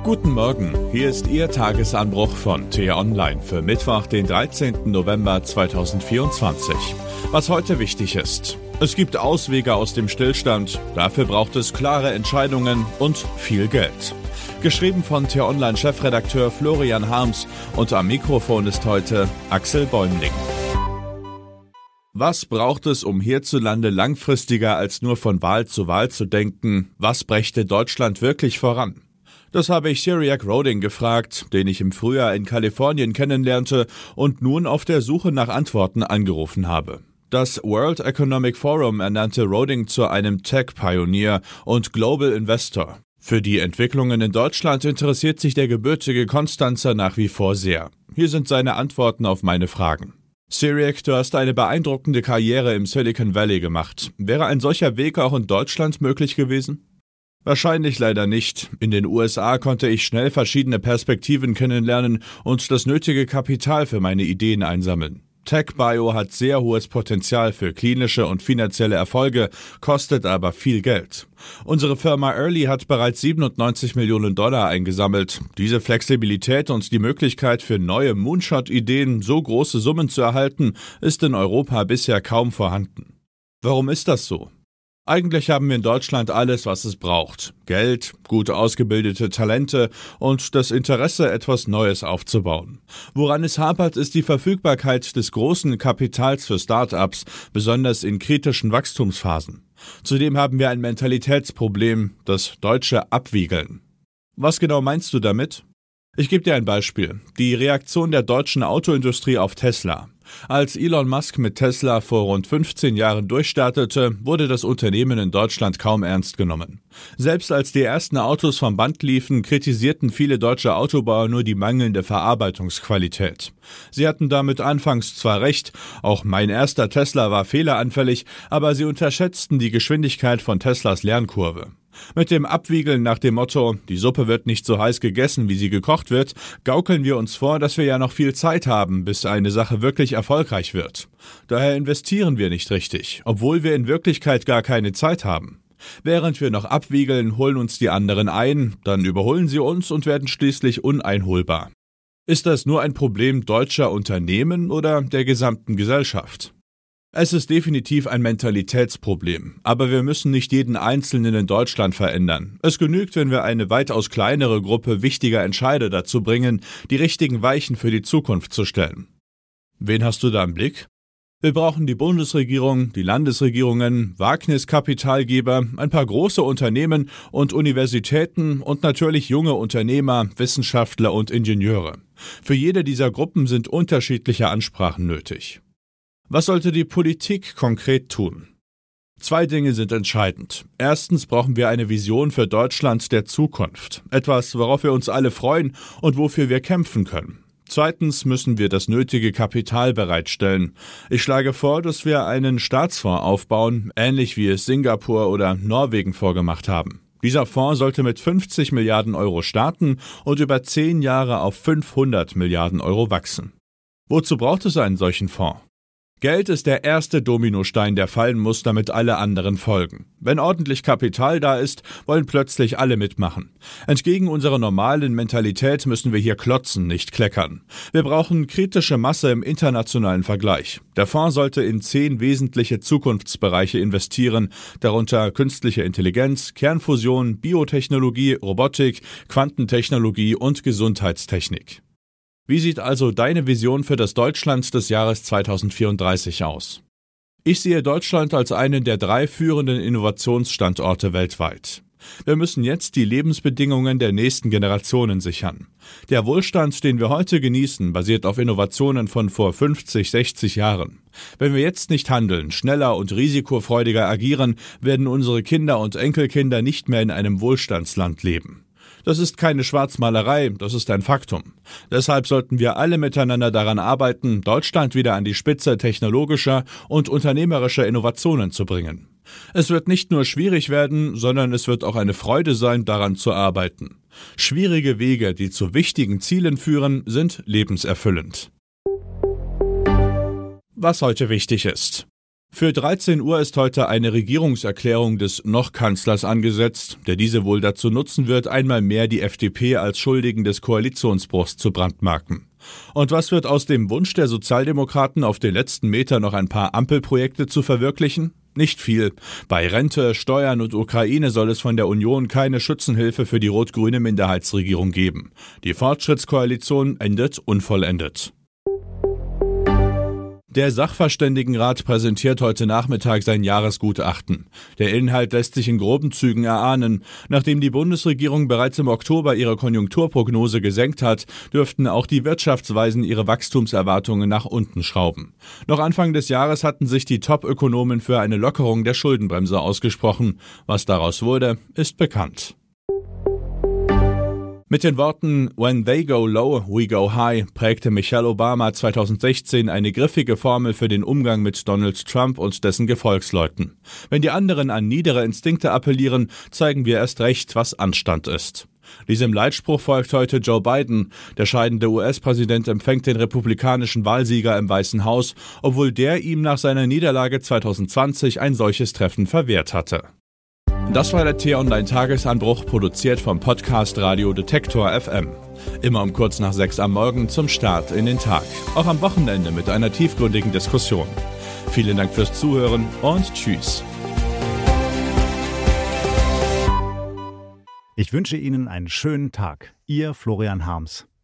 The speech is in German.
Guten Morgen, hier ist Ihr Tagesanbruch von T-Online für Mittwoch, den 13. November 2024. Was heute wichtig ist: Es gibt Auswege aus dem Stillstand, dafür braucht es klare Entscheidungen und viel Geld. Geschrieben von T-Online-Chefredakteur Florian Harms und am Mikrofon ist heute Axel Bäumling. Was braucht es, um hierzulande langfristiger als nur von Wahl zu Wahl zu denken? Was brächte Deutschland wirklich voran? Das habe ich Cyriac Roding gefragt, den ich im Frühjahr in Kalifornien kennenlernte und nun auf der Suche nach Antworten angerufen habe. Das World Economic Forum ernannte Roding zu einem Tech-Pionier und Global Investor. Für die Entwicklungen in Deutschland interessiert sich der gebürtige Konstanzer nach wie vor sehr. Hier sind seine Antworten auf meine Fragen. Cyriac, du hast eine beeindruckende Karriere im Silicon Valley gemacht. Wäre ein solcher Weg auch in Deutschland möglich gewesen? Wahrscheinlich leider nicht. In den USA konnte ich schnell verschiedene Perspektiven kennenlernen und das nötige Kapital für meine Ideen einsammeln. TechBio hat sehr hohes Potenzial für klinische und finanzielle Erfolge, kostet aber viel Geld. Unsere Firma Early hat bereits $97 Millionen eingesammelt. Diese Flexibilität und die Möglichkeit für neue Moonshot-Ideen, so große Summen zu erhalten, ist in Europa bisher kaum vorhanden. Warum ist das so? Eigentlich haben wir in Deutschland alles, was es braucht. Geld, gut ausgebildete Talente und das Interesse, etwas Neues aufzubauen. Woran es hapert, ist die Verfügbarkeit des großen Kapitals für Start-ups, besonders in kritischen Wachstumsphasen. Zudem haben wir ein Mentalitätsproblem, das deutsche Abwiegeln. Was genau meinst du damit? Ich gebe dir ein Beispiel. Die Reaktion der deutschen Autoindustrie auf Tesla. Als Elon Musk mit Tesla vor rund 15 Jahren durchstartete, wurde das Unternehmen in Deutschland kaum ernst genommen. Selbst als die ersten Autos vom Band liefen, kritisierten viele deutsche Autobauer nur die mangelnde Verarbeitungsqualität. Sie hatten damit anfangs zwar recht, auch mein erster Tesla war fehleranfällig, aber sie unterschätzten die Geschwindigkeit von Teslas Lernkurve. Mit dem Abwiegeln nach dem Motto, die Suppe wird nicht so heiß gegessen, wie sie gekocht wird, gaukeln wir uns vor, dass wir ja noch viel Zeit haben, bis eine Sache wirklich erfolgreich wird. Daher investieren wir nicht richtig, obwohl wir in Wirklichkeit gar keine Zeit haben. Während wir noch abwiegeln, holen uns die anderen ein, dann überholen sie uns und werden schließlich uneinholbar. Ist das nur ein Problem deutscher Unternehmen oder der gesamten Gesellschaft? Es ist definitiv ein Mentalitätsproblem, aber wir müssen nicht jeden Einzelnen in Deutschland verändern. Es genügt, wenn wir eine weitaus kleinere Gruppe wichtiger Entscheider dazu bringen, die richtigen Weichen für die Zukunft zu stellen. Wen hast du da im Blick? Wir brauchen die Bundesregierung, die Landesregierungen, Wagniskapitalgeber, ein paar große Unternehmen und Universitäten und natürlich junge Unternehmer, Wissenschaftler und Ingenieure. Für jede dieser Gruppen sind unterschiedliche Ansprachen nötig. Was sollte die Politik konkret tun? 2 Dinge sind entscheidend. Erstens brauchen wir eine Vision für Deutschland der Zukunft. Etwas, worauf wir uns alle freuen und wofür wir kämpfen können. Zweitens müssen wir das nötige Kapital bereitstellen. Ich schlage vor, dass wir einen Staatsfonds aufbauen, ähnlich wie es Singapur oder Norwegen vorgemacht haben. Dieser Fonds sollte mit 50 Milliarden Euro starten und über 10 Jahre auf 500 Milliarden Euro wachsen. Wozu braucht es einen solchen Fonds? Geld ist der erste Dominostein, der fallen muss, damit alle anderen folgen. Wenn ordentlich Kapital da ist, wollen plötzlich alle mitmachen. Entgegen unserer normalen Mentalität müssen wir hier klotzen, nicht kleckern. Wir brauchen kritische Masse im internationalen Vergleich. Der Fonds sollte in 10 wesentliche Zukunftsbereiche investieren, darunter künstliche Intelligenz, Kernfusion, Biotechnologie, Robotik, Quantentechnologie und Gesundheitstechnik. Wie sieht also deine Vision für das Deutschland des Jahres 2034 aus? Ich sehe Deutschland als einen der 3 führenden Innovationsstandorte weltweit. Wir müssen jetzt die Lebensbedingungen der nächsten Generationen sichern. Der Wohlstand, den wir heute genießen, basiert auf Innovationen von vor 50, 60 Jahren. Wenn wir jetzt nicht handeln, schneller und risikofreudiger agieren, werden unsere Kinder und Enkelkinder nicht mehr in einem Wohlstandsland leben. Das ist keine Schwarzmalerei, das ist ein Faktum. Deshalb sollten wir alle miteinander daran arbeiten, Deutschland wieder an die Spitze technologischer und unternehmerischer Innovationen zu bringen. Es wird nicht nur schwierig werden, sondern es wird auch eine Freude sein, daran zu arbeiten. Schwierige Wege, die zu wichtigen Zielen führen, sind lebenserfüllend. Was heute wichtig ist. Für 13 Uhr ist heute eine Regierungserklärung des Noch-Kanzlers angesetzt, der diese wohl dazu nutzen wird, einmal mehr die FDP als Schuldigen des Koalitionsbruchs zu brandmarken. Und was wird aus dem Wunsch der Sozialdemokraten, auf den letzten Meter noch ein paar Ampelprojekte zu verwirklichen? Nicht viel. Bei Rente, Steuern und Ukraine soll es von der Union keine Schützenhilfe für die rot-grüne Minderheitsregierung geben. Die Fortschrittskoalition endet unvollendet. Der Sachverständigenrat präsentiert heute Nachmittag sein Jahresgutachten. Der Inhalt lässt sich in groben Zügen erahnen. Nachdem die Bundesregierung bereits im Oktober ihre Konjunkturprognose gesenkt hat, dürften auch die Wirtschaftsweisen ihre Wachstumserwartungen nach unten schrauben. Noch Anfang des Jahres hatten sich die Top-Ökonomen für eine Lockerung der Schuldenbremse ausgesprochen. Was daraus wurde, ist bekannt. Mit den Worten "When they go low, we go high" prägte Michelle Obama 2016 eine griffige Formel für den Umgang mit Donald Trump und dessen Gefolgsleuten. Wenn die anderen an niedere Instinkte appellieren, zeigen wir erst recht, was Anstand ist. Diesem Leitspruch folgt heute Joe Biden. Der scheidende US-Präsident empfängt den republikanischen Wahlsieger im Weißen Haus, obwohl der ihm nach seiner Niederlage 2020 ein solches Treffen verwehrt hatte. Das war der T-Online-Tagesanbruch, produziert vom Podcast Radio Detektor FM. Immer um kurz nach 6 am Morgen zum Start in den Tag. Auch am Wochenende mit einer tiefgründigen Diskussion. Vielen Dank fürs Zuhören und tschüss. Ich wünsche Ihnen einen schönen Tag. Ihr Florian Harms.